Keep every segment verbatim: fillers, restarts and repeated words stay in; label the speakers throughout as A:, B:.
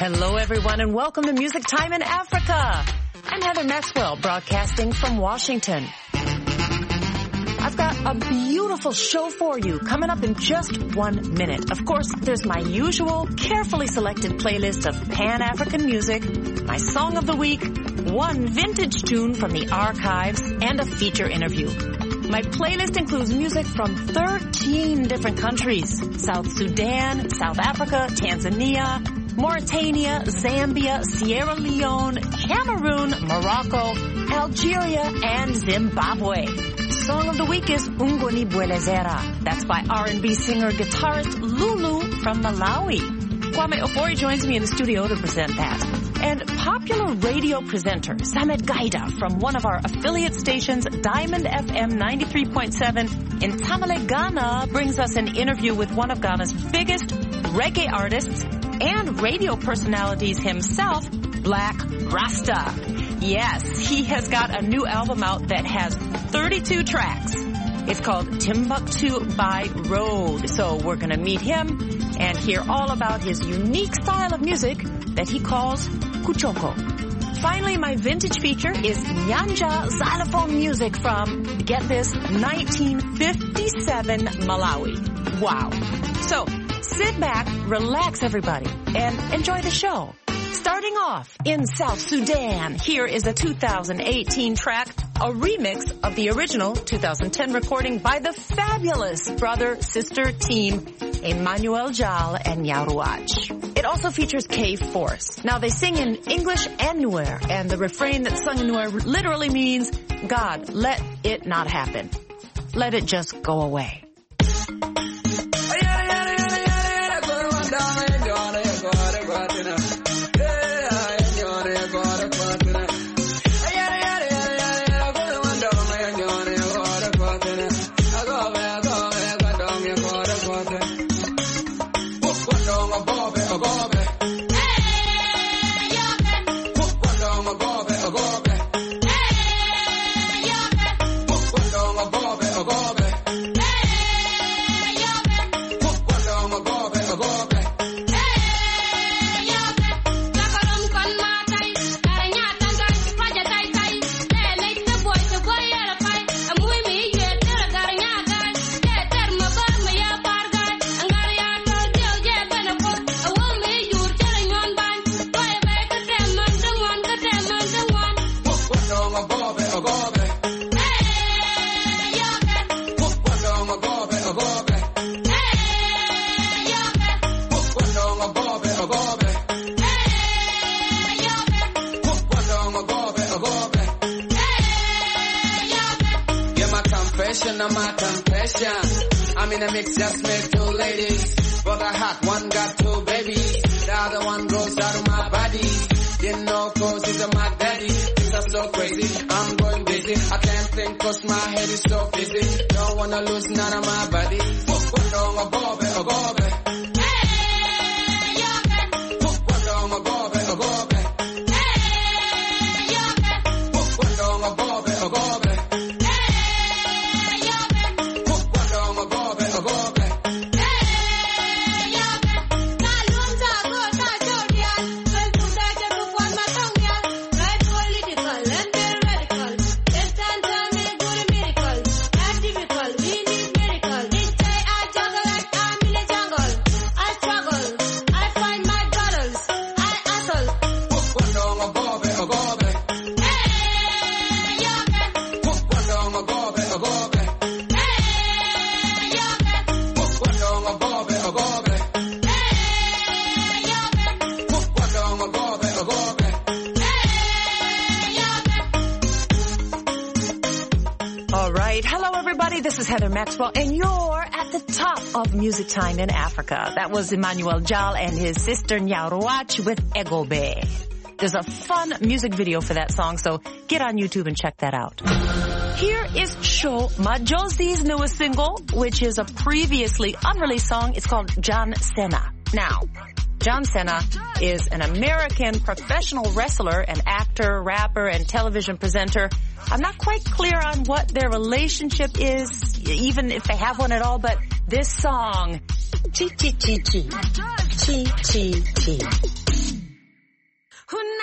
A: Hello, everyone, and welcome to Music Time in Africa. I'm Heather Maxwell, broadcasting from Washington. I've got a beautiful show for you coming up in just one minute. Of course, there's my usual carefully selected playlist of Pan-African music, my song of the week, one vintage tune from the archives, and a feature interview. My playlist includes music from thirteen different countries: South Sudan, South Africa, Tanzania, Mauritania, Zambia, Sierra Leone, Cameroon, Morocco, Algeria, and Zimbabwe. Song of the week is Ungoni Bwelezera. That's by R and B singer-guitarist Lulu from Malawi. Kwame Ofori joins me in the studio to present that. And popular radio presenter Samet Gaida from one of our affiliate stations, Diamond F M ninety-three point seven in Tamale, Ghana, brings us an interview with one of Ghana's biggest reggae artists and radio personalities himself, Black Rasta. Yes, he has got a new album out that has thirty-two tracks. It's called Timbuktu by Road. So we're going to meet him and hear all about his unique style of music that he calls Kuchoko. Finally, my vintage feature is Nyanja xylophone music from, get this, nineteen fifty-seven Malawi. Wow. So sit back, relax everybody, and enjoy the show. Starting off in South Sudan, here is a two thousand eighteen track, a remix of the original two thousand ten recording by the fabulous brother-sister team Emmanuel Jal and Nyaruach. It also features K-Force. Now, they sing in English and Nuer, and the refrain that's sung in Nuer literally means, God, let it not happen. Let it just go away.
B: I'm in a mix, just met two ladies. Brother hot, one got two babies. The other one grows out of my body. Didn't know cause he's a my daddy. Things are so crazy, I'm going busy. I can't think cause my head is so busy. Don't wanna lose none of my body.
A: This is Heather Maxwell, and you're at the top of Music Time in Africa. That was Emmanuel Jal and his sister Nyaruach with Egobe. There's a fun music video for that song, so get on YouTube and check that out. Here is Sho Majosi's newest single, which is a previously unreleased song. It's called John Cena. Now, John Cena is an American professional wrestler, an actor, rapper, and television presenter. I'm not quite clear on what their relationship is, even if they have one at all, but this song, Chi Chi Chi Chi, Chi Chi Chi.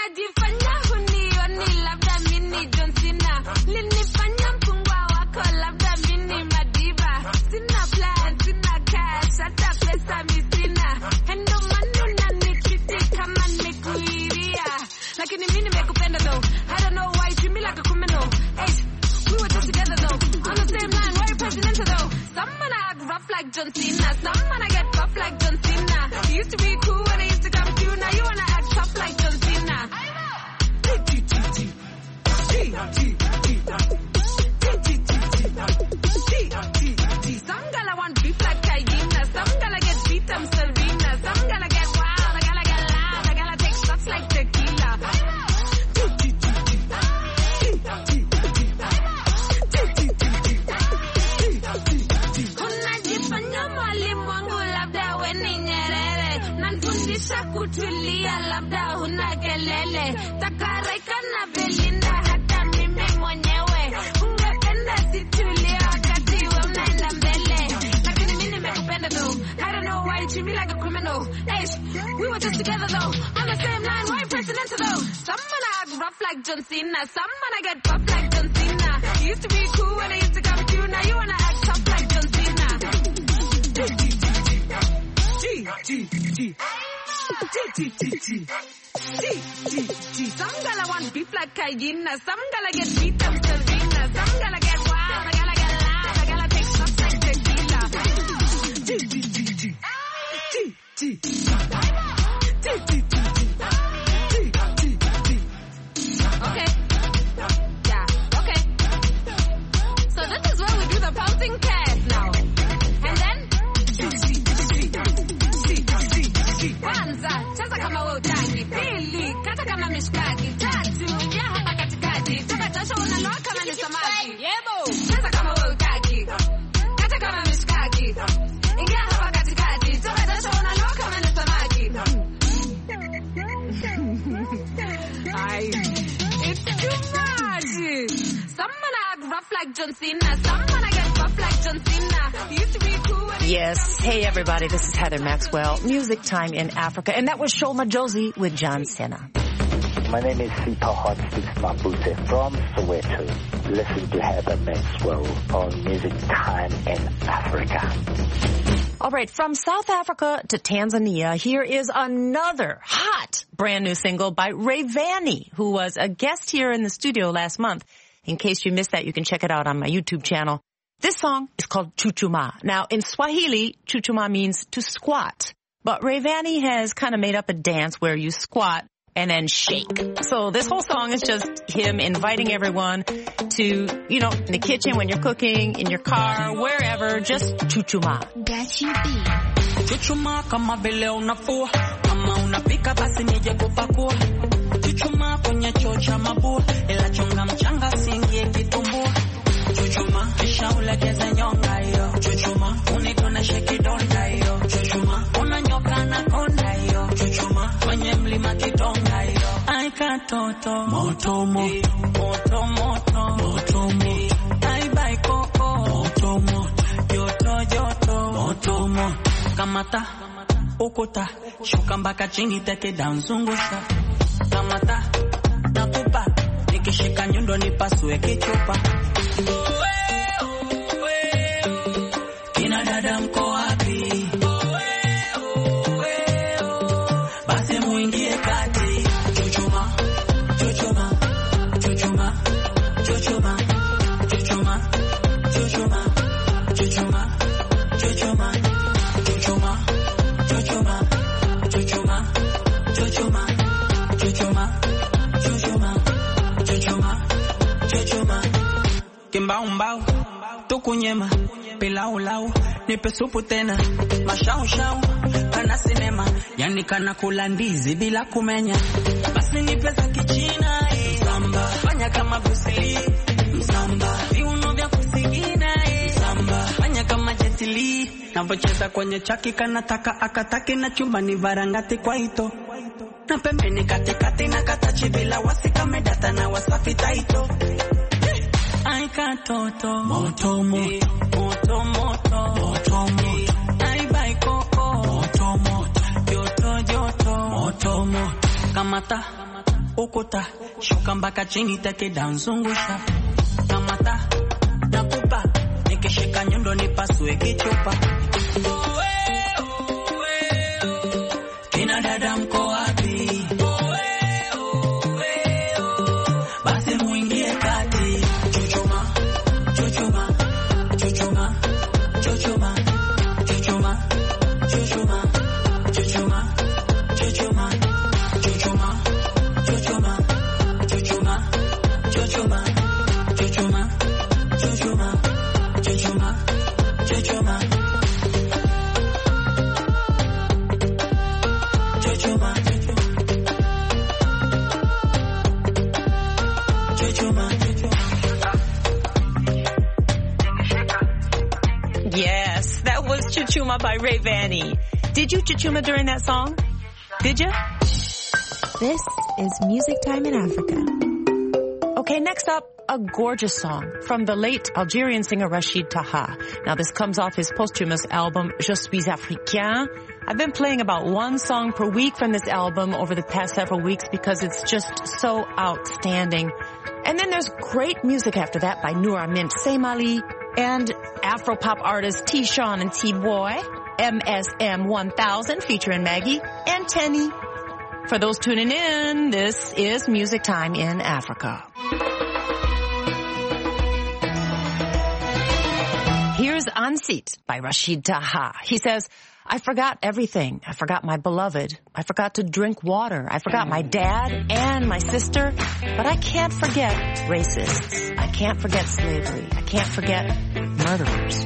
C: Unajifanya hunioni labda mini John Cena. Linifanya mpungwa wako labda mini Madiba. Sina plan, sina cash, hata pesa misina. Hendo manu na nikiti kama nikuiria. Lakini mini mekupenda though. I don't know why you treat me like a criminal. Hey, we were just together though. On the same line, why you presidential though? Some man I act rough like John Cena. Some man I get buff like John Cena. You used to be cool when I used to come to you. Now you wanna act tough like John Cena. Some gala want beef like Hyena. Some gala get beat, I'm Serena. Some gala get wild, I gala get loud. I gala take shots like tequila. Unajifanya mwalimu wangu labda we ni Nyerere. Nanfundisha kutulia labda huna kelele. Takaraika na Belinda hata mimi mwenyewe. Ungependa situlia wakati we unaenda mbele. Lakini mimi nimekupenda though. I don't know why you treat me like a criminal. Hey, we were just together though. On the same line, why you presidential though? Some man I act rough like John Cena. Some man I get buff like John Cena. You used to be cool when I used to come to you. Now you wanna act tough like John Cena. G, G, G, G. G, G, G, G, G. Some gala want beef like Hyena. Some gala get beat up Serena. Some gala get wild. I gala get loud. I gala take shots like tequila. G, G, G, G. G, G, G. G, G, G, G. Okay. Yeah, okay. So this is where we do the pouncing cast now. And then kwanza cheza kama wewe utaki, pili kata kama mishkaki, tatu ingia hapa katikati, toka jasho unaloa kama ni samaki. Yebo cheza kama wewe utaki, kata kama mishkaki, ingia hapa katikati, toka jasho unaloa kama ni samaki. Ay, it's too much. Some man I act rough like John Cena. Some man I get buff like John Cena. You used to be cool.
A: Yes. Hey, everybody. This is Heather Maxwell. Music Time in Africa. And that was Shoma Josie with John Cena.
D: My name is Sita Hotspix Mabuse from Soweto. Listen to Heather Maxwell on Music Time in Africa.
A: All right. From South Africa to Tanzania, here is another hot brand new single by Rayvanny, who was a guest here in the studio last month. In case you missed that, you can check it out on my YouTube channel. This song is called Chuchuma. Now, in Swahili, Chuchuma means to squat. But Rayvanny has kind of made up a dance where you squat and then shake. So this whole song is just him inviting everyone to, you know, in the kitchen when you're cooking, in your car, wherever, just chuchuma.
C: That you be.
E: Chuchuma kama vile unafua, kama unapika basi nije kupakua. Chuchuma kwenye choo cha mabua, ila chonga mchanga singie kitumbua. Chuchuma kisha ulegeze nyonga yo. Chuchuma unikone shekidonda yo. Chuchuma unanyoka na konda yo. Chuchuma kwenye mlima kidonga yo. Ai katoto moto moto moto moto moto moto. Ai bai koko moto moto joto joto moto moto. Kamata ukuta shuka mpaka chini teke down zungusha. Kamata nakupa nikishika nyundo nipasue kichupa. Kina dada mko wapi? Basi muingie kati. Chuchuma, chuchuma, chuchuma, chuchuma, chuchuma, chuchuma, chuchuma, chuchuma, chuchuma, chuchuma, chuchuma, chuchuma, chuchuma, chuchuma, chuchuma, chuchuma. Kimbao mbao, tukunyema, pilau lau, nipe supu tena, mashau shau, kana sinema, yani kana kula ndizi bila kumenya. Basi nipe za kichina, msamba, fanya kama Bruce Lee, msamba, viuno vya kusigina, msamba, fanya kama Jet Li, navocheza kwenye chaki kanataka akataki na chumba ni varangati kwa ito. Na pembeni katikati na katachi bila wasika medata na wasafi taito. Ai katoto moto moto moto moto moto moto. Ai bai koko moto moto joto joto moto moto. Kamata Okota, shuka mpaka chini take danzungusha. Kamata, nakupa, nikishika nyundo nipasue kichupa. Owe, owe, owe, kina dada mko wapi? Owe, owe, owe, basi muingie kati. Chuchuma, chuchuma, chuchuma, chuchuma, chuchuma, chuchuma, chuchuma, chuchuma, chuchuma, chuchuma, chuchuma, chuchuma, chuchuma, chuchuma, chuchuma, chuchuma, chuchuma, chuchuma, chuchuma.
A: Yes, that was Chuchuma by Ray Vanny. Did you chuchuma during that song? Did you?
F: This is Music Time in Africa.
A: Okay, next up, a gorgeous song from the late Algerian singer Rachid Taha. Now, this comes off his posthumous album, Je suis africain. I've been playing about one song per week from this album over the past several weeks because it's just so outstanding. And then there's great music after that by Nour Mint Seymali and Afro-pop artists T-Sean and T-Boy, M S M one thousand featuring Maggie and Tenny. For those tuning in, this is Music Time in Africa. Here's Ansit by Rachid Taha. He says, I forgot everything. I forgot my beloved. I forgot to drink water. I forgot my dad and my sister. But I can't forget racists. I can't forget slavery. I can't forget murderers.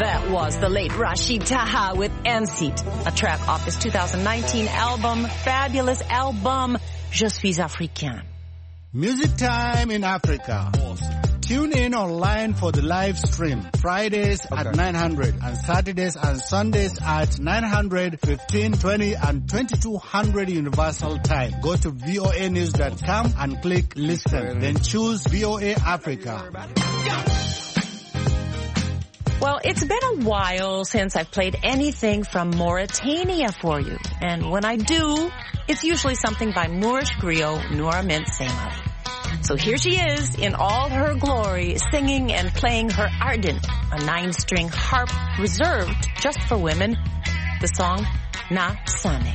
A: That was the late Rashid Taha with Enseat, a track off his two thousand nineteen album, fabulous album, Je suis africain.
G: Music Time in Africa. Awesome. Tune in online for the live stream. Fridays okay. at nine hundred and Saturdays and Sundays at nine hundred, fifteen twenty and twenty-two hundred Universal Time. Go to V O A news dot com and click listen. Then choose V O A Africa.
A: Well, it's been a while since I've played anything from Mauritania for you. And when I do, it's usually something by Moorish griot Noura Mint Seymali. So here she is in all her glory, singing and playing her ardent, a nine-string harp reserved just for women, the song Na Sane.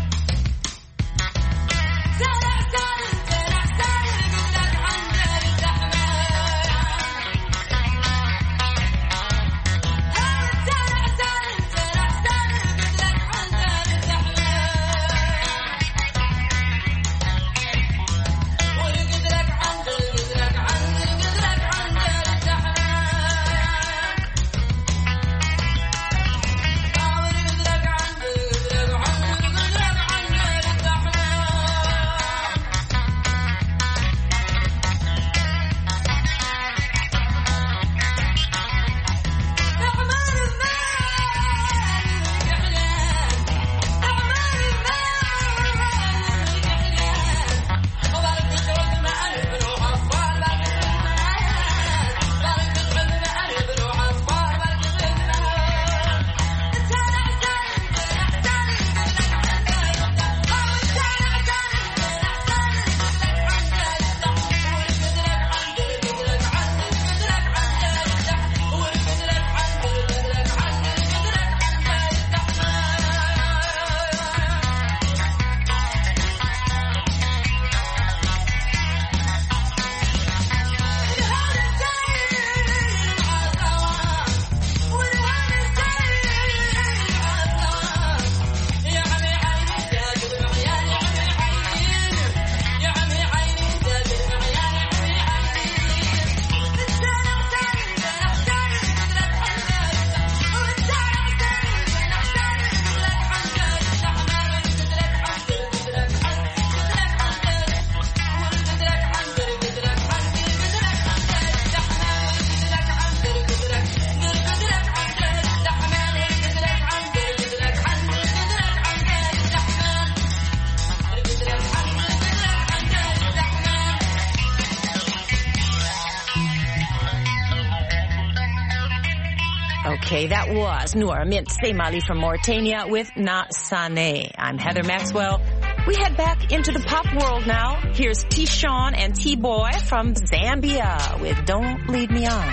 A: Okay, that was Noura Mint Seymali from Mauritania with Na Sane. I'm Heather Maxwell. We head back into the pop world now. Here's T-Sean and T-Boy from Zambia with Don't Lead Me On.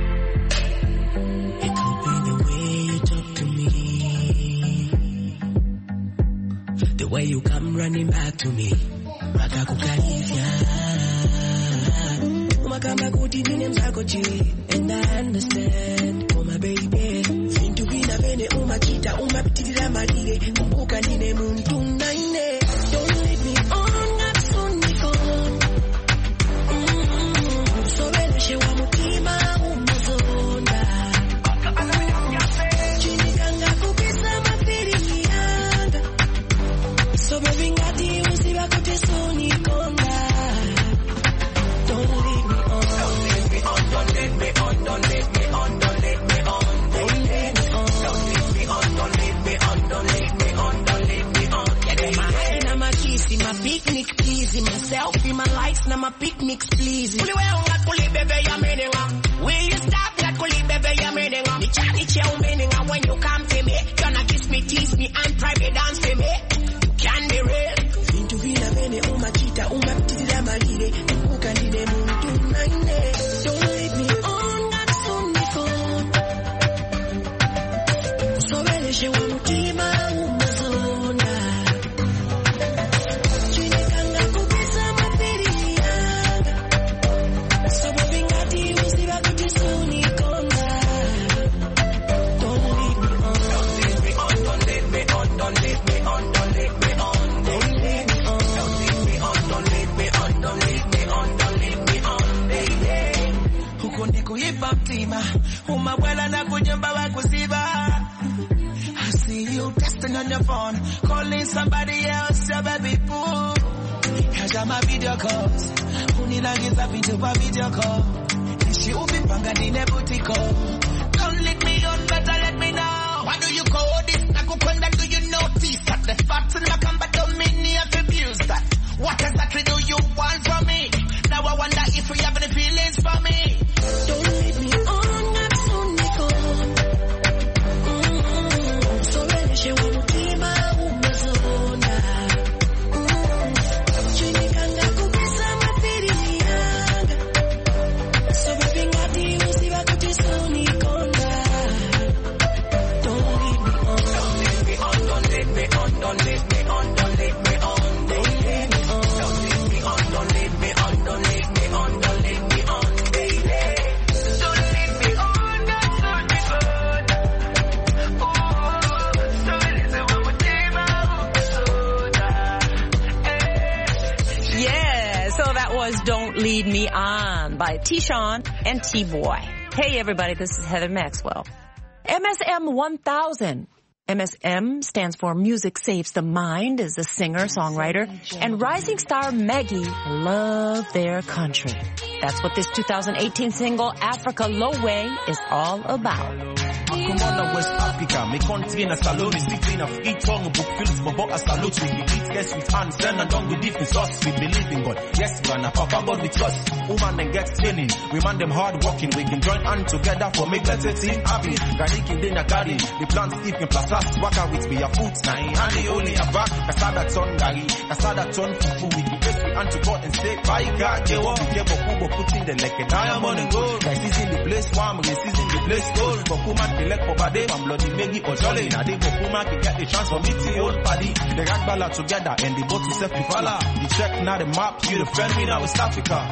H: It could be the way you talk to me, the way you come running back to me. And I understand, oh my baby. Into vina vene umachita umapitirira malire kumbuka nine muntu naine. Don't leave me on, not soon be gone. So beleshe wa mutima umazonda. Chini kanga kupisa mafiri yanga. So baby ngati usiba kote soni konda. Don't leave me on, don't leave me on, don't let me on, don't let me on, don't let me on. My picnic please, myself in my lights, now my picnics please. Will you stop that kuli baby ya meninga? Me chani cheo meninga when you come to me. Gonna kiss me, tease me, and private dance for me. Can be real. Into vina vene umachita umapitirira malire kumbuka nine muntu naine. Don't leave me on, not soon before. So beleshe wa mutima umazonda. Umabwela na kujumba wa your phone, calling somebody else, your baby boo. Cause I'm a video calls. Uninagiza vitu pa video call. Nishi umipanga dine butiko. Don't leave me on, better let me know. Why do you call this? Nakukwenda, do you notice that the spots in my combat don't mean you have abused that? What exactly do you want from me? Now I wonder if you have any feelings for me. Don't leave me on, not so Nicole. Mm-hmm. So ready, she won't be my umazona. Mm-hmm. Chinikanga kubisa mafiri niyanga. So baby ngati usiwa kutisoni konda. Don't leave me on. Don't leave me on, don't leave me on, don't leave me on, don't leave me on. Don't leave me on. Don't leave me on, don't leave me on, don't leave me on, don't leave me on, baby. Don't leave me on, that's so good. Oh, so listen what we did about.
A: Yeah, so that was Don't Lead Me On by T-Sean and T-Boy. Hey everybody, this is Heather Maxwell. M S M one thousand. M S M stands for Music Saves the Mind, is a singer, songwriter, and rising star Maggie love their country. That's what this two thousand eighteen single, Africa Lowe, is all about.
I: Akumana West Africa, me country in a salon, is speak in a free tongue, book films, but a salute, we eat guests with hands, then and down with different sauce, we believe in God. Yes, Ghana, Papa God we trust. Woman and get training, we man them hard working, we can join hands together for make better team happy. Gariki Dina Gari, the plant Stephen Plaza, waka with me a foot, nine, and the only a back, Kasada ton Gari, Kasada ton Fufu, we can best we hand to God and say, by God, get what we get, but Kubo put in the like a diamond and gold. Guys, is in the place, warm, is in the place, gold, but Kuman, the leg for body, I'm bloody Maggie or Jolly, now they go Kuma can get the chance for me to old party. The Ragbala together and the boat to set me falla. You check now the map, you the friend me now West Africa.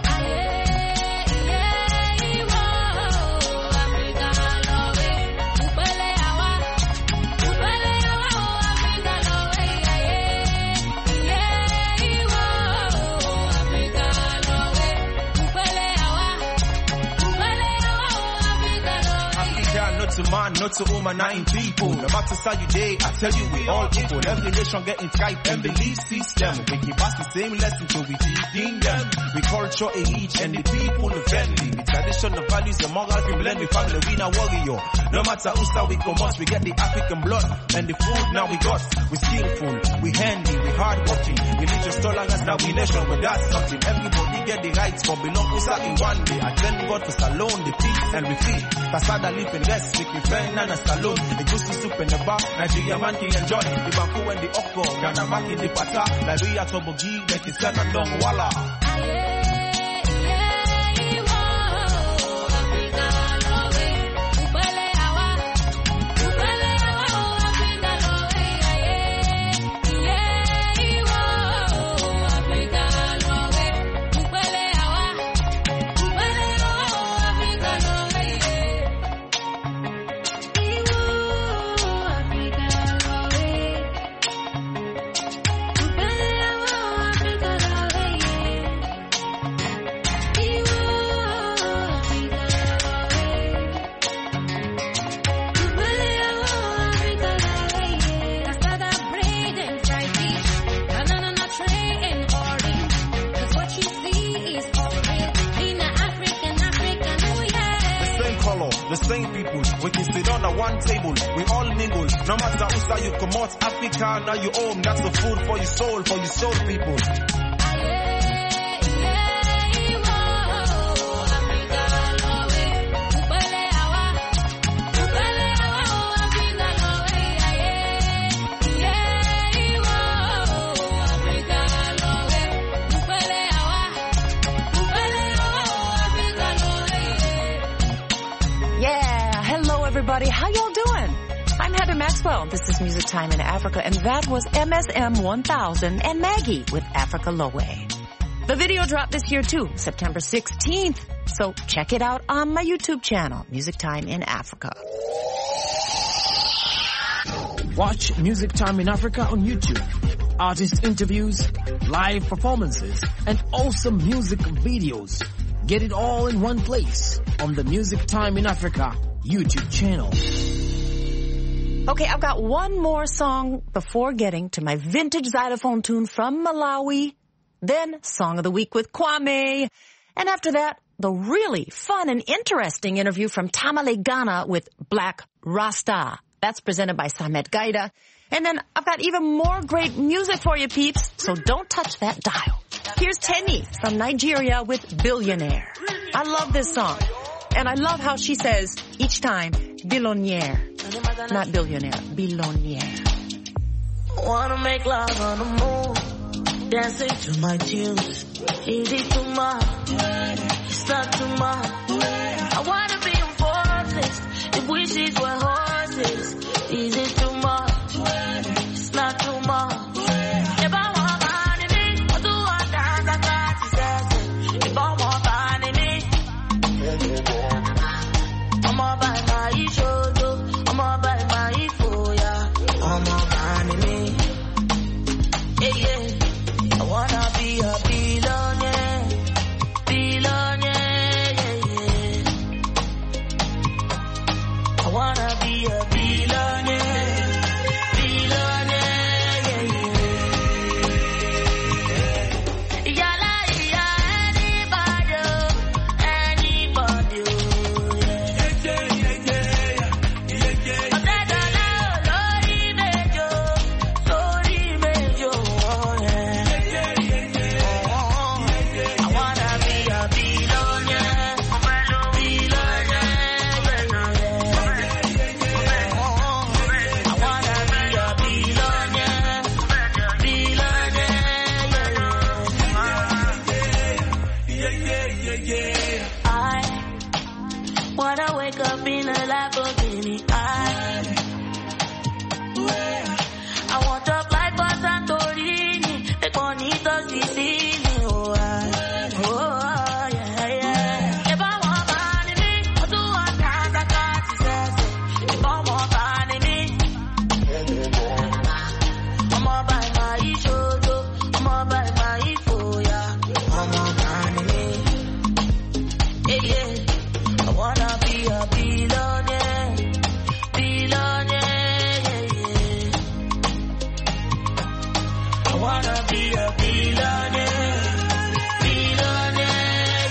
I: Not to man, not to woman, nine people. About to start you day, I tell you we all equal. Every nation getting type and belief system. We keep us the same lesson till we teaching them. We culture elite and the people the friendly. The tradition, the values, the morals we blend. We family, we now warrior. No matter who start we come us, we get the African blood and the food now we got. We skillful, we handy, we hardworking. Religious tolerance now we nation, but that's something. Everybody get the rights for belong to start in one day. I thank God for Salone, the peace and we free. Kasada live in rest. We can find and a salon. The juicy soup in the bar. Nigeria man can enjoy. The Banku and the Okko. Ghana back in the Pata. Nigeria Tobogi. Make it stand and long. Voila. The same people, we can sit on a one table, we all mingle. No matter who style you come out, Africa, now you home. That's the food for your soul, for your soul people.
A: Everybody, how y'all doing? I'm Heather Maxwell. This is Music Time in Africa, and that was M S M one thousand and Maggie with Africa Lowe. The video dropped this year too, September sixteenth. So check it out on my YouTube channel, Music Time in Africa.
J: Watch Music Time in Africa on YouTube. Artist interviews, live performances, and awesome music videos. Get it all in one place on the Music Time in Africa YouTube channel.
A: Okay, I've got one more song before getting to my vintage xylophone tune from Malawi. Then Song of the Week with Kwame. And after that, the really fun and interesting interview from Tamale Ghana with Black Rasta. That's presented by Samet Gaida. And then I've got even more great music for you, peeps. So don't touch that dial. Here's Tenny from Nigeria with Billionaire. I love this song. And I love how she says each time, billionaire. Not billionaire, billionaire.
K: Wanna make love on the moon, dancing to my tunes. Easy too much, it's not too much. I wanna be on forces, if wishes were horses. Easy too much, it's not too much. If I want money, me, I do want dance, I got to say. If I want money, me, I'm all by my shoulder, I'm all by my foya, I'm all by me. Yeah, yeah, I wanna be a billionaire, billionaire, yeah, yeah. I wanna be a billionaire, billionaire, yeah, yeah. Yala, yeah, anybody, anybody, yeah. Yeah, yeah, yeah, yeah, yeah. I said, oh, Lordy, Bejo, Lordy, Bejo, oh, yeah. Yeah, yeah, yeah, yeah. I wanna be a billionaire, billionaire, yeah, yeah. I wanna be a billionaire, billionaire, yeah. I wanna wake up in a Lamborghini. I, I want to fly for Santorini, the bonitos Sicily. Oh, I, oh, yeah, yeah. If I want money, me, I do want dance, I got to say. If I want money, me, I'm all by my shoulder, I'm all by my foya, I'm all by me. Yeah, yeah, I wanna be a billionaire, billionaire, yeah, yeah. I wanna be a billionaire, billionaire,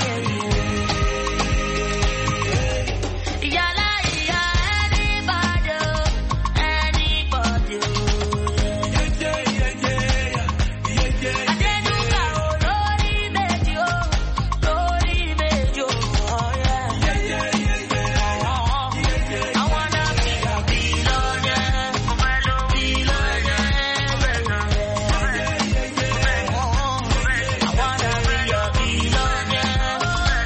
K: yeah, yeah. Yala, yeah, anybody, anybody, yeah. Yeah, yeah, yeah, yeah, yeah. Adenuga, oh, Lordy, Bejo, Lordy, Bejo, oh, yeah. Yeah, yeah, yeah, yeah, yeah, yeah. I wanna be a billionaire, billionaire, yeah, yeah, yeah. I wanna be a billionaire,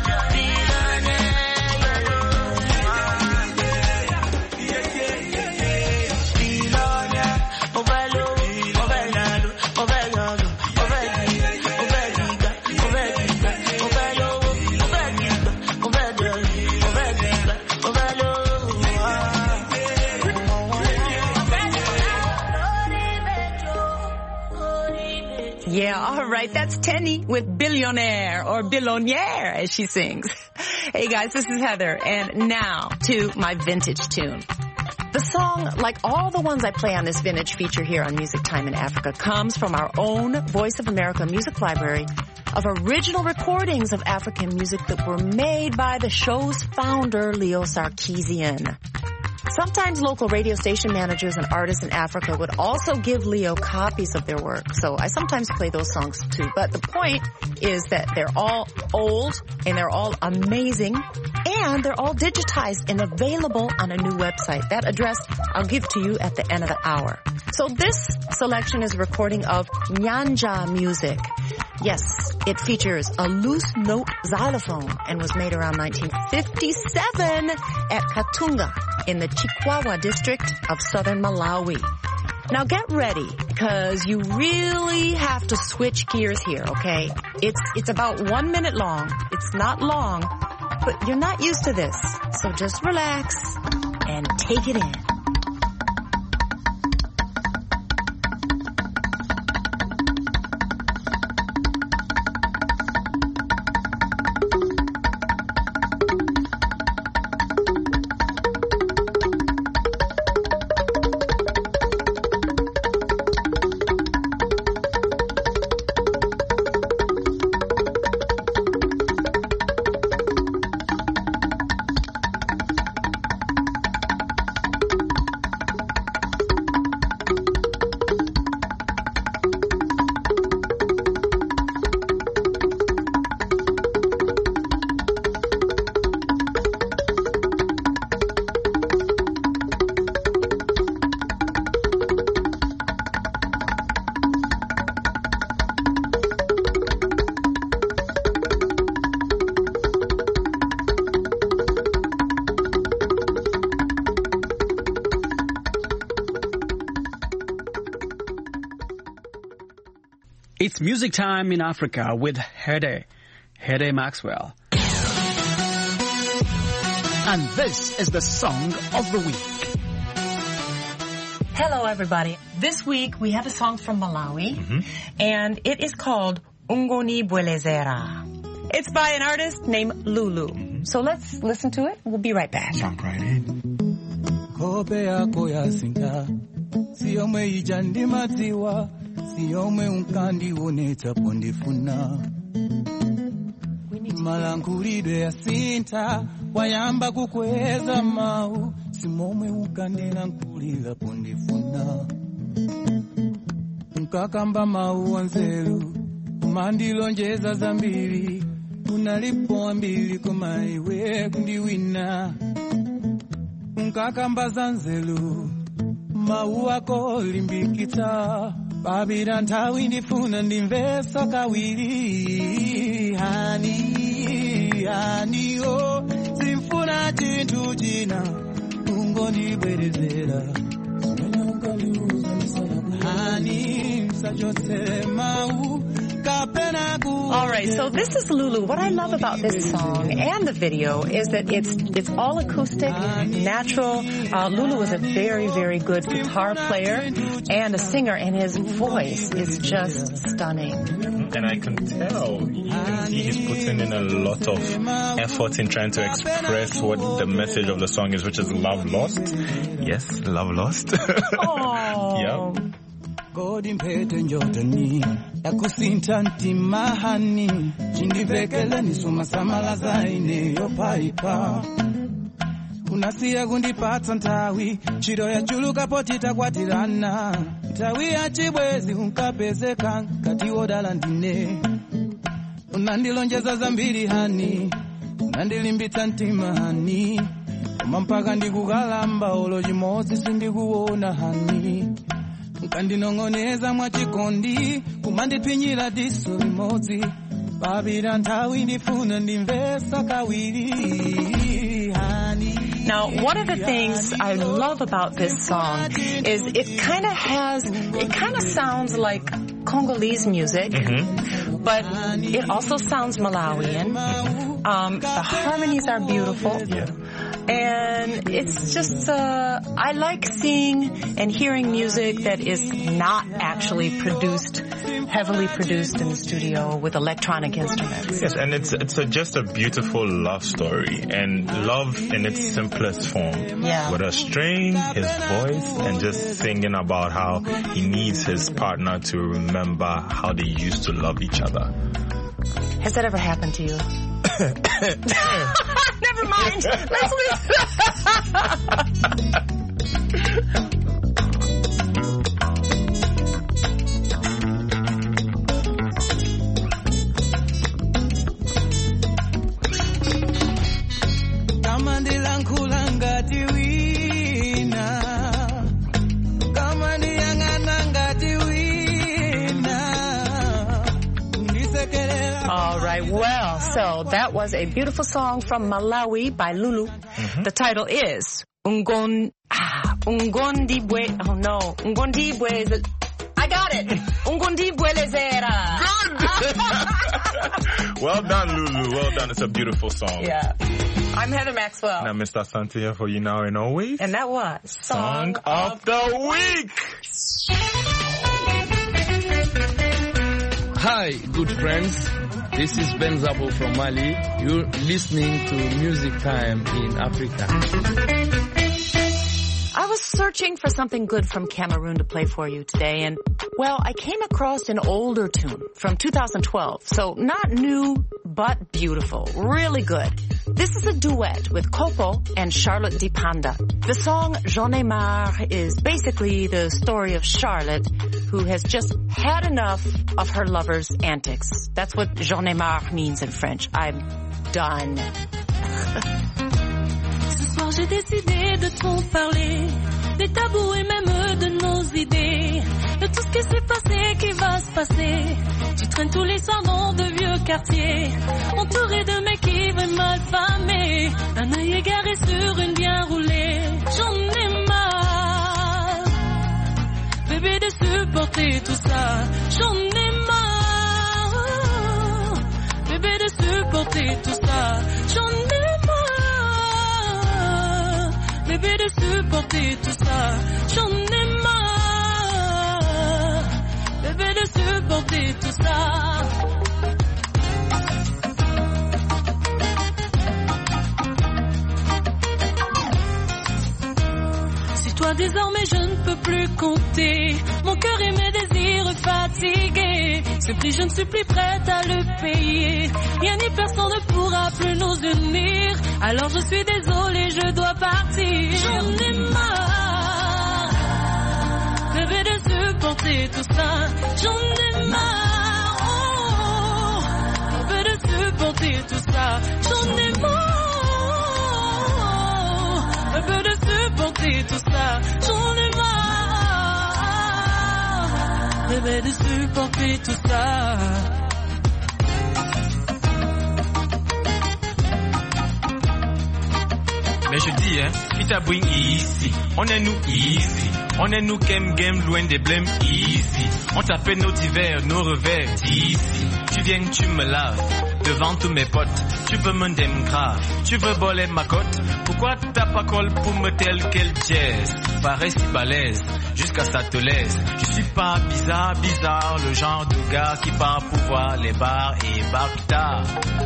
A: Yeah, all right. That's Tenny with Billionaire, or Billionaire as she sings. Hey guys, this is Heather, and now to my vintage tune. The song, like all the ones I play on this vintage feature here on Music Time in Africa, comes from our own Voice of America music library of original recordings of African music that were made by the show's founder, Leo Sarkeesian. Sometimes local radio station managers and artists in Africa would also give Leo copies of their work, so I sometimes play those songs too. But the point is that they're all old, and they're all amazing, and they're all digitized and available on a new website. That address I'll give to you at the end of the hour. So this selection is a recording of Nyanja music. Yes, it features a loose note xylophone and was made around nineteen fifty-seven at Katunga in the Chikwawa district of southern Malawi. Now get ready, because you really have to switch gears here, okay? It's, it's about one minute long. It's not long, but you're not used to this. So just relax and take it in.
L: It's Music Time in Africa with Hede, Hede Maxwell.
J: And this is the song of the week.
A: Hello, everybody. This week we have a song from Malawi, mm-hmm. and it is called Ungoni Bwelezera. It's by an artist named Lulu. So let's listen to it. We'll be right back.
L: Jump right in.
M: Malangulidwe ya sinta wayamba kukweza mau simomwe ukandira nkulira pondifuna nkakamba mau wanzeru mandilonjeza zambiri unalipo ambili kumaiwe kundiwina nkakamba zanzelu mau wako limbikita babira ntawi ndifuna ndimvesa kawiri hani hani o simfuna chintu china ungoni bwerezera hani sajose mau.
A: All right, so this is Lulu. What I love about this song and the video is that it's it's all acoustic, natural. Uh, Lulu is a very, very good guitar player and a singer, and his voice is just stunning.
N: And I can tell, you can see he's putting in a lot of effort in trying to express what the message of the song is, which is love lost. Yes, love lost.
A: Oh.
N: Yeah.
M: Godi mpete njotani yakusinta ntimahani chindivekele nisuma samala zaine yopaipa unasiya kundipatsa ntawi chiro ya chuluka potita kwatirana ntawi ya chibwezi unkapezeka kati wodala ndine unandilonjeza zambiri hani unandilimbitsa ntima hani koma mpaka ndikukalamba olo chimodzi sindikuona hani nkandinongoneza mwachikondi kumandipinyira diso limodzi babira nthawi ndifuna ndimvesa kawiri hani.
A: Now, one of the things I love about this song is it kind of has, it kind of sounds like Congolese music, mm-hmm. but it also sounds Malawian. Um, the harmonies are beautiful.
N: Yeah.
A: And it's just, uh, I like seeing and hearing music that is not actually produced, heavily produced in the studio with electronic instruments.
N: Yes, and it's it's a, just a beautiful love story, and love in its simplest form.
A: Yeah.
N: With a string, his voice, and just singing about how he needs his partner to remember how they used to love each other.
A: Has that ever happened to you? Never mind. Let's listen. All right, well, so that was a beautiful song from Malawi by Lulu. Mm-hmm. The title is Ungon ah, Ungondibwe. Oh no, Ungondibwe. I got it. Ungondibwelezera.
N: Good. Well done, Lulu. Well done. It's a beautiful song.
A: Yeah. I'm Heather Maxwell.
N: And I'm Mister Asante here for you now and always.
A: And that was
N: Song, song of, of the Week.
O: Hi, good friends. This is Ben Zabo from Mali. You're listening to Music Time in Africa.
A: I was searching for something good from Cameroon to play for you today, and, well, I came across an older tune from two thousand twelve. So not new, but beautiful. Really good. This is a duet with Kopo and Charlotte Dipanda. The song J'en ai marre is basically the story of Charlotte, who has just had enough of her lover's antics. That's what J'en ai marre means in French. I'm done.
P: Ce soir j'ai décidé de trop parler, des tabous et même de nos idées, de tout ce qui s'est passé, qui va se passer. Tu traînes tous les soirs dans de vieux quartiers, entouré de mecs qui veulent mal famés, un œil égaré sur une bien roulée. J'en ai marre, bébé, de supporter tout ça. J'en ai marre. supporter tout ça. J'en ai marre, bébé, de supporter tout ça. J'en ai marre, bébé, de supporter tout ça. Toi désormais je ne peux plus compter mon cœur et mes désirs fatigués. Ce prix je ne suis plus prête à le payer. Rien ni personne ne pourra plus nous unir. Alors je suis désolée, je dois partir. J'en ai marre, bébé, de supporter tout ça. J'en ai marre, oh, bébé, de supporter tout ça. J'en ai marre, bébé, de supporter tout ça. J'en ai marre, bébé, de supporter tout ça.
I: Mais je dis, hein, qui t'a bring ici? On est nous ici. On est nous game game loin des blèmes easy. On t'appelle nos divers, nos revers ici. Tu viens, tu me laves devant tous mes potes. Tu veux me grave, tu veux voler ma cote. Pourquoi t'as pas call pour me tel quel jazz? Pareil si balèze, jusqu'à ça te laisse. Je suis pas bizarre, bizarre, le genre de gars qui part pour voir les bars et bars plus tard.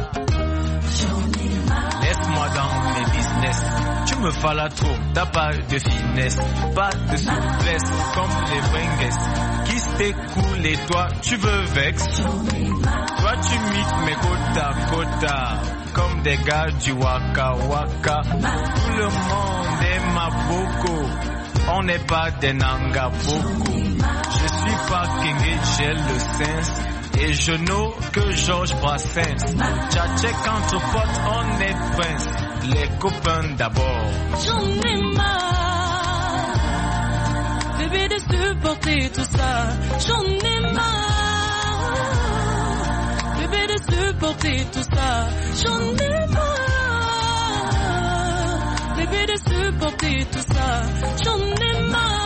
I: Laisse-moi dans mes business. Tu me falas trop, t'as pas de finesse, pas de souplesse comme les bringues qui se découlent et toi tu veux vex. Toi tu mites mes côte à côte comme des gars du Waka Waka. Tout le monde aime ma boko, on n'est pas des nanga boko. Je suis pas Kingé, j'ai le sens. Et je know que Georges Brassens. Tchatchek entre potes, on est prince. Les copains d'abord.
P: J'en ai marre, bébé, de supporter tout ça. J'en ai marre, bébé, de supporter tout ça. J'en ai marre, bébé, de supporter tout ça. J'en ai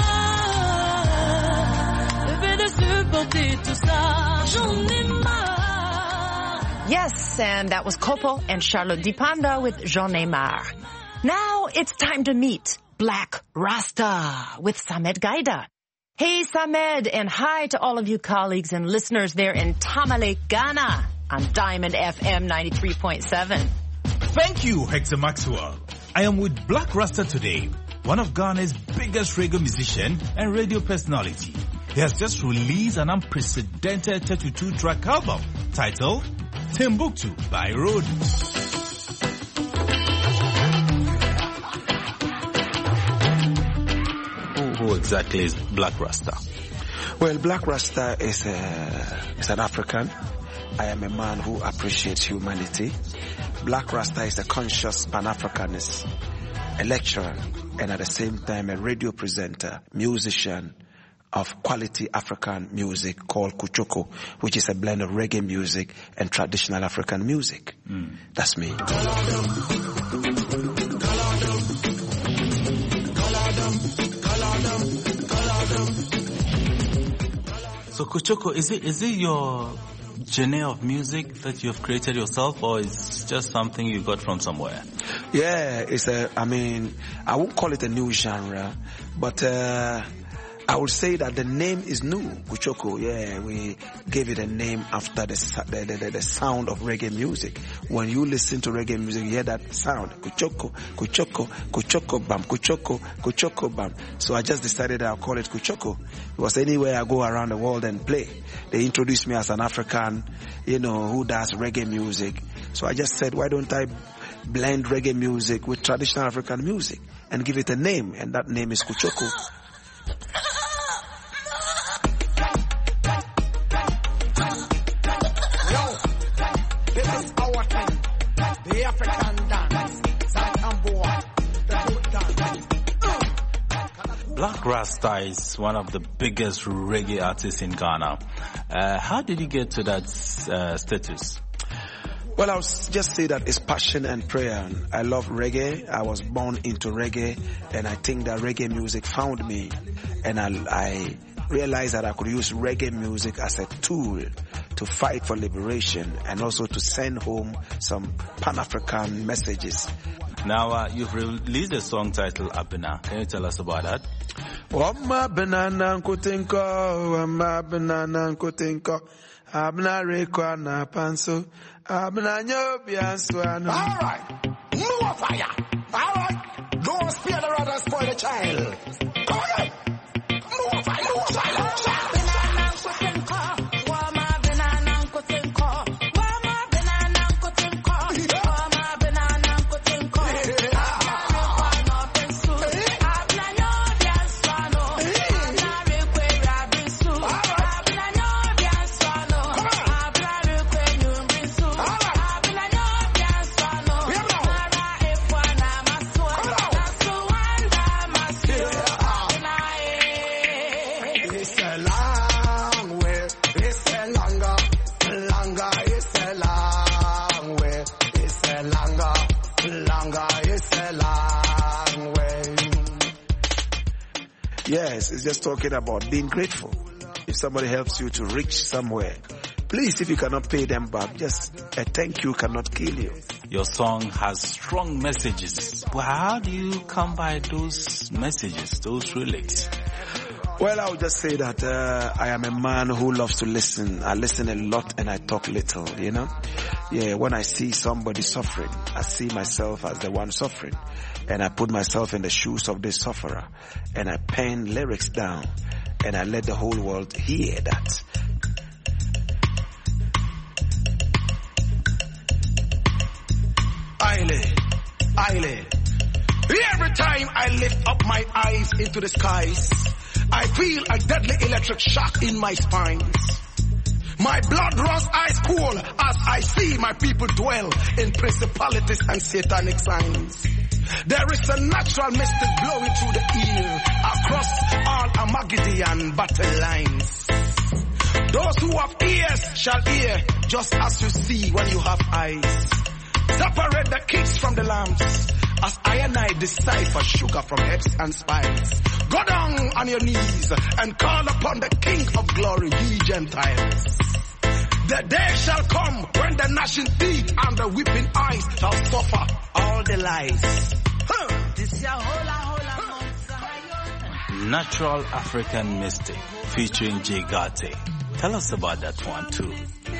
P: marre, bébé, de supporter tout ça. J'en ai marre.
A: Yes, and that was Kopo and Charlotte Dipanda with J'en ai marre. Now it's time to meet Black Rasta with Samed Gaida. Hey, Samed, and hi to all of you colleagues and listeners there in Tamale, Ghana on Diamond F M ninety-three point seven.
Q: Thank you, Hector Maxwell. I am with Black Rasta today, one of Ghana's biggest reggae musician and radio personality. He has just released an unprecedented thirty-two track album titled Timbuktu by Road.
R: Who, who exactly is Black Rasta?
S: Well, Black Rasta is, a, is an African. I am a man who appreciates humanity. Black Rasta is a conscious Pan-Africanist, a lecturer, and at the same time a radio presenter, musician of quality African music called Kuchoko, which is a blend of reggae music and traditional African music. Mm. That's me.
R: So Kuchoko, is it is it your genre of music that you have created yourself, or is it just something you got from somewhere?
S: Yeah, it's a, I mean, I won't call it a new genre, but uh, I would say that the name is new, Kuchoko. Yeah, we gave it a name after the, the, the, the sound of reggae music. When you listen to reggae music, you hear that sound, Kuchoko, Kuchoko, Kuchoko bam, Kuchoko, Kuchoko bam. So I just decided I'll call it Kuchoko. Because anywhere I go around the world and play, they introduce me as an African, you know, who does reggae music. So I just said, why don't I blend reggae music with traditional African music and give it a name, and that name is Kuchoko.
R: Black Rasta is one of the biggest reggae artists in Ghana. Uh, how did you get to that uh, status?
S: Well, I'll just say that it's passion and prayer. I love reggae. I was born into reggae, and I think that reggae music found me. And I, I realized that I could use reggae music as a tool to fight for liberation and also to send home some Pan-African messages.
R: Now, uh, you've released a song titled Abena. Can you tell us about that?
S: Wama banana nkutinko, wama banana nkutinko, abna rekwa na panso, abna nyobi answano.
H: All right, more fire. All right, don't spare the rod and spoil the child. Come on, more fire, more fire, more fire.
S: Yes, it's just talking about being grateful. If somebody helps you to reach somewhere, please, if you cannot pay them back, just a thank you cannot kill you.
R: Your song has strong messages. Well, how do you come by those messages, those lyrics?
S: Well, I would just say that uh, I am a man who loves to listen. I listen a lot and I talk little, you know. Yeah, when I see somebody suffering, I see myself as the one suffering. And I put myself in the shoes of the sufferer. And I pen lyrics down. And I let the whole world hear that.
H: Aile, Aile. Every time I lift up my eyes into the skies, I feel a deadly electric shock in my spines. My blood runs ice cold as I see my people dwell in principalities and satanic signs. There is a natural mystic blowing through the ear across all Armageddon battle lines. Those who have ears shall hear, just as you see when you have eyes. Separate the kings from the lambs, as I and I decipher sugar from heads and spines. Go down on your knees and call upon the King of glory, ye Gentiles. The day shall come when the gnashing teeth and the weeping eyes shall suffer all the lies. Huh.
R: Natural African Mystic featuring Jay Garte. Tell us about that one too.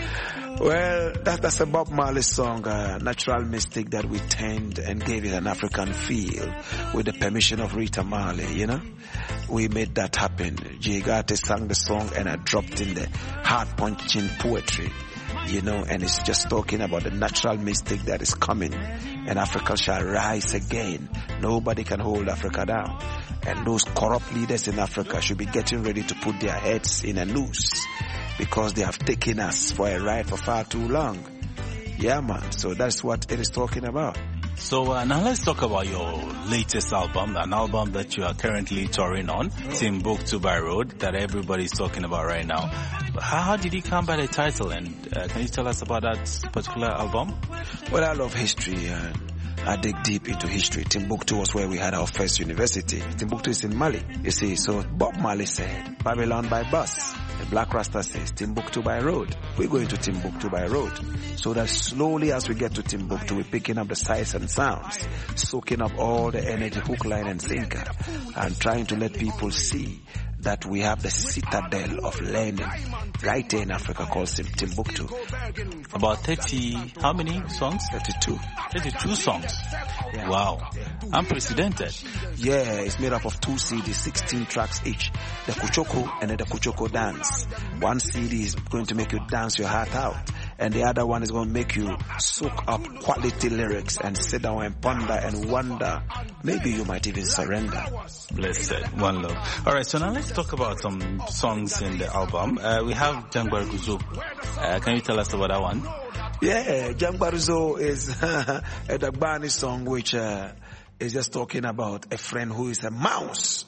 S: Well, that, that's a Bob Marley song, uh, Natural Mystic, that we turned and gave it an African feel with the permission of Rita Marley, you know. We made that happen. Jay Garte sang the song and I dropped in the heart-punching poetry, you know, and it's just talking about the natural mystic that is coming and Africa shall rise again. Nobody can hold Africa down. And those corrupt leaders in Africa should be getting ready to put their heads in a noose, because they have taken us for a ride for far too long. Yeah, man. So that's what it is talking about.
R: So uh, now let's talk about your latest album, an album that you are currently touring on, Timbuktu by Road, that everybody's talking about right now. How, how did you come by the title, and uh, can you tell us about that particular album?
S: Well, I love history. Uh, I dig deep into history. Timbuktu was where we had our first university. Timbuktu is in Mali, you see. So Bob Marley said, Babylon by bus. The Black Rasta says, Timbuktu by road. We're going to Timbuktu by road. So that slowly as we get to Timbuktu, we're picking up the sights and sounds, soaking up all the energy, hook, line, and sinker, and trying to let people see that we have the citadel of learning right there in Africa called Timbuktu.
R: About thirty, how many songs?
S: thirty-two.
R: thirty-two songs. Yeah. Wow. Unprecedented.
S: Yeah, it's made up of two C Ds, sixteen tracks each. The Kuchoko and then the Kuchoko Dance. One C D is going to make you dance your heart out, and the other one is going to make you soak up quality lyrics and sit down and ponder and wonder. Maybe you might even surrender.
R: Blessed. One love. Alright, so now let's talk about some songs in the album. Uh, we have Jangbaruzo. Uh, can you tell us about that one?
S: Yeah, Jangbaruzo is a Dagbani song which uh, is just talking about a friend who is a mouse.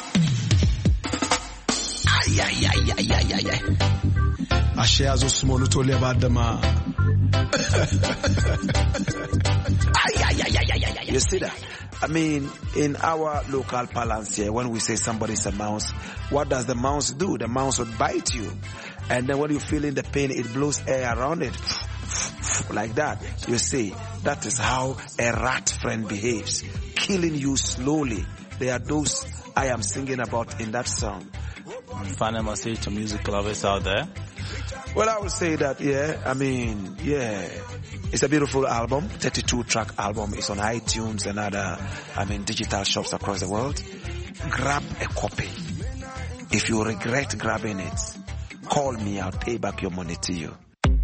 H: Ay, ay, ay, ay, ay, ay, ay. Asheazo small to live at the man. Ay, ay, ay, ay, ay, ay.
S: You see that? I mean, in our local parlance here, when we say somebody's a mouse, what does the mouse do? The mouse would bite you. And then when you're feeling the pain, it blows air around it. Like that. You see, that is how a rat friend behaves. Killing you slowly. They are those I am singing about in that song.
R: Final message to music lovers out there?
S: Well, I would say that, yeah, I mean, yeah, it's a beautiful album, thirty-two track album. It's on iTunes and other, I mean, digital shops across the world. Grab a copy. If you regret grabbing it, call me, I'll pay back your money to you.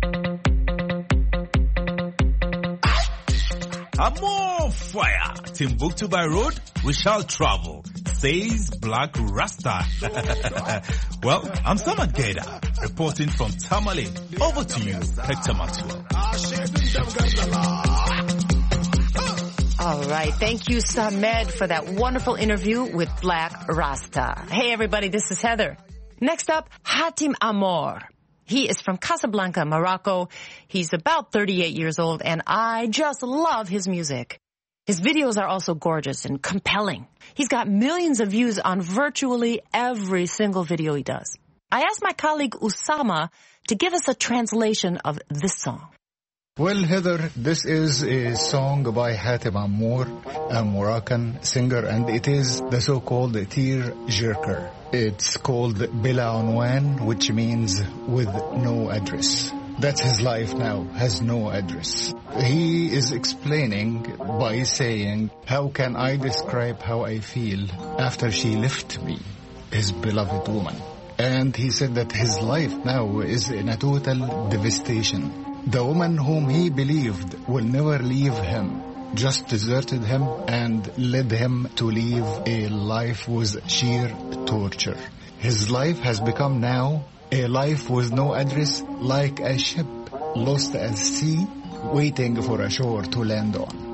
Q: I'm more fire. Timbuktu by road, we shall travel, says Black Rasta. Well, I'm Samad Geda, reporting from Tamale. Over to you, Hector Maxwell.
A: All right. Thank you, Samed, for that wonderful interview with Black Rasta. Hey, everybody, this is Heather. Next up, Hatim Amor. He is from Casablanca, Morocco. He's about thirty-eight years old, and I just love his music. His videos are also gorgeous and compelling. He's got millions of views on virtually every single video he does. I asked my colleague Usama to give us a translation of this song.
G: Well, Heather, this is a song by Hatim Amor, a Moroccan singer, and it is the so-called tear jerker. It's called Bila Unwan, which means with no address. That's his life now, has no address. He is explaining by saying, how can I describe how I feel after she left me, his beloved woman? And he said that his life now is in a total devastation. The woman whom he believed will never leave him just deserted him and led him to live a life with sheer torture. His life has become now a life with no address, like a ship lost at sea, waiting for a shore to land on.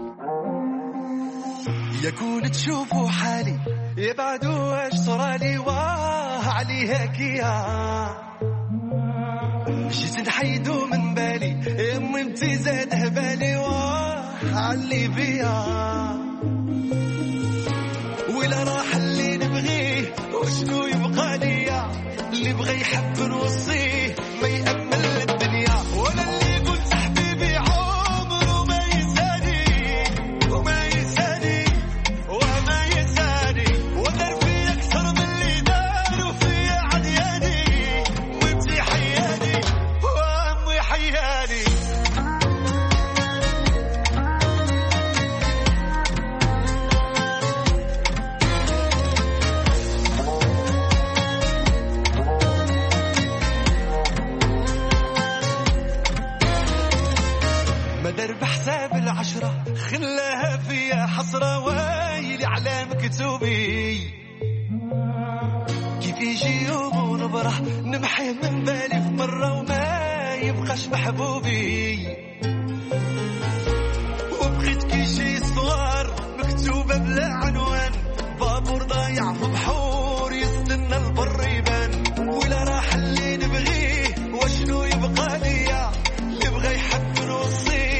T: يكون تشوفوا حالي يبعدوا ايش صرالي واه عليها كيا جيت نحيدو من بالي امي متي زاد هبالي واه علي بيا ولا راح اللي نبغيه وشنو يبقى ليا اللي بغى يحب نوصيه ما يأمل الدنيا ولا اللي قلت حبيبي عمره ما يساني وما يساني وما يساني ودار في أكثر من اللي داروا في عدياني وابتي حياني وأمي حياني مدر بحساب العشرة خلاها فيها حسرة ويلي على مكتوبي كيف يجي يوم ونبرح نمحي من بالي في مرة وما يبقاش محبوبي وبغيت كي شي صوار مكتوبة بلا عنوان بابور ضايع في بحور يستنى البر يبان ولا راح اللي نبغيه وشنو يبقى ليا اللي بغى يحب نوصيه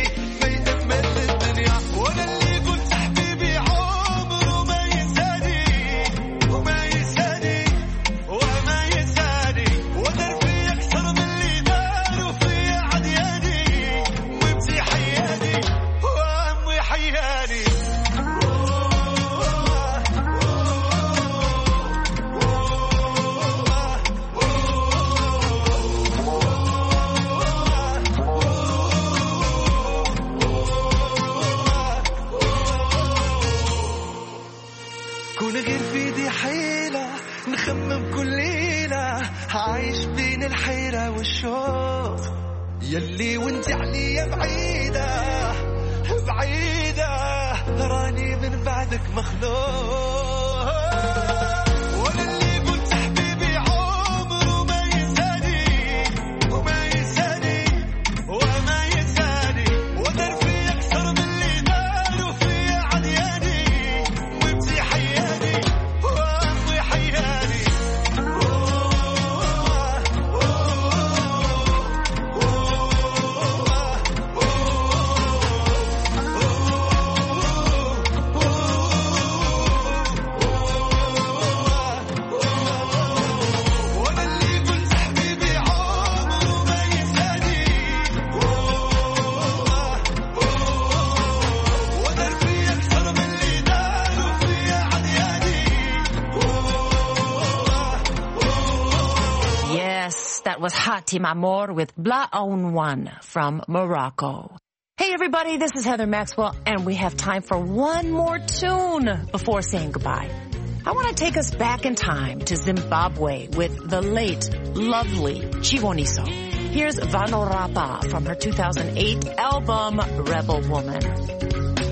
T: ولا اللي قلت حبيبي عمره ما يساني وما يساني وما يساني ودار في أكثر من اللي داروا في عدياني وابتي حياني وأمي حياني كون غير في دي حيلة نخمم كل ليلة عايش بين الحيرة والشوق يلي وانت عليا بعيدة بعيدة راني من بعدك مخلوق ولا اللي قلت حبيبي عمره ما يساني وما يساني وما يساني ودار في أكثر من اللي داروا في عدياني وابتي حياني وأمي حياني
A: that was Hatim Amor with Bla Oun One from Morocco. Hey everybody, this is Heather Maxwell, and we have time for one more tune before saying goodbye. I want to take us back in time to Zimbabwe with the late, lovely Chiboniso. Here's Vanorapa from her two thousand eight album, Rebel Woman.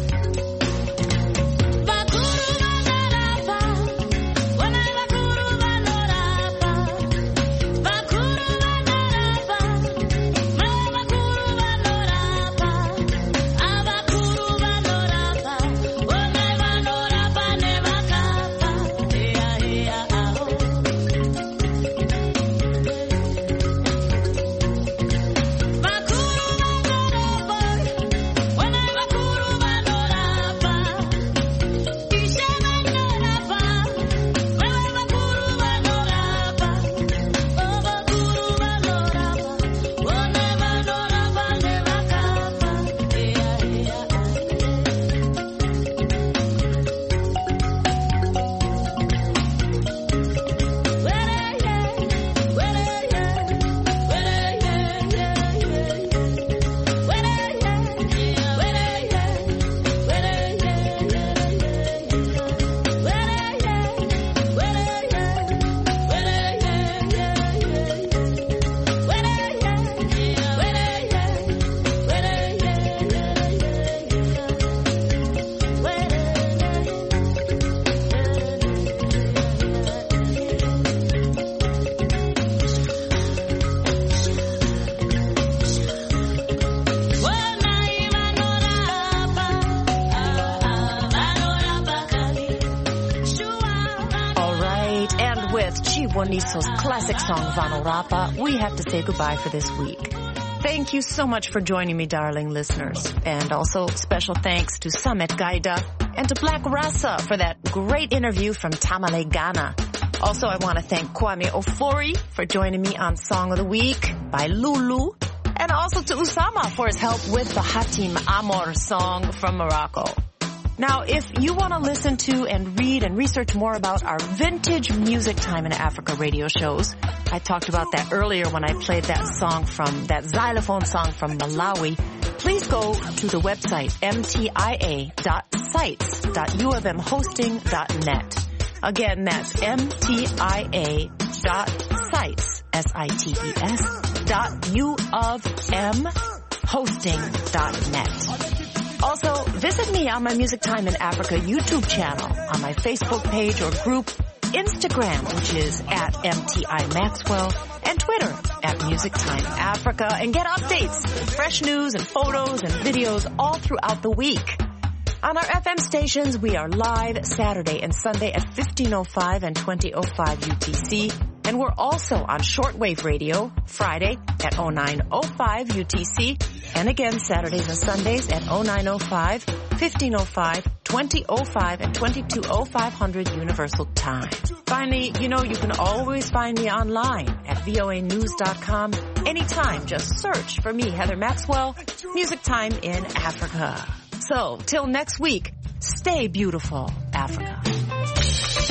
A: Chiboniso's classic song, Vanorapa, we have to say goodbye for this week. Thank you so much for joining me, darling listeners. And also special thanks to Samet Gaida and to Black Rasa for that great interview from Tamale, Ghana. Also, I want to thank Kwame Ofori for joining me on Song of the Week by Lulu. And also to Usama for his help with the Hatim Amor song from Morocco. Now, if you want to listen to and read and research more about our vintage Music Time in Africa radio shows, I talked about that earlier when I played that song from, that xylophone song from Malawi, please go to the website m t i a dot sites dot u of m hosting dot net. Again, that's m t i a dot sites, S I T E S, dot u of m hosting dot net. Also, visit me on my Music Time in Africa YouTube channel, on my Facebook page or group, Instagram, which is at M T I Maxwell, and Twitter at Music Time Africa, and get updates, fresh news and photos and videos all throughout the week. On our F M stations, we are live Saturday and Sunday at fifteen oh five and twenty oh five U T C. And we're also on shortwave radio Friday at oh nine oh five U T C. And again, Saturdays and Sundays at oh nine oh five, fifteen oh five, twenty oh five, and twenty-two oh five hundred Universal Time. Finally, you know, you can always find me online at V O A news dot com. Anytime, just search for me, Heather Maxwell, Music Time in Africa. So, till next week, stay beautiful, Africa.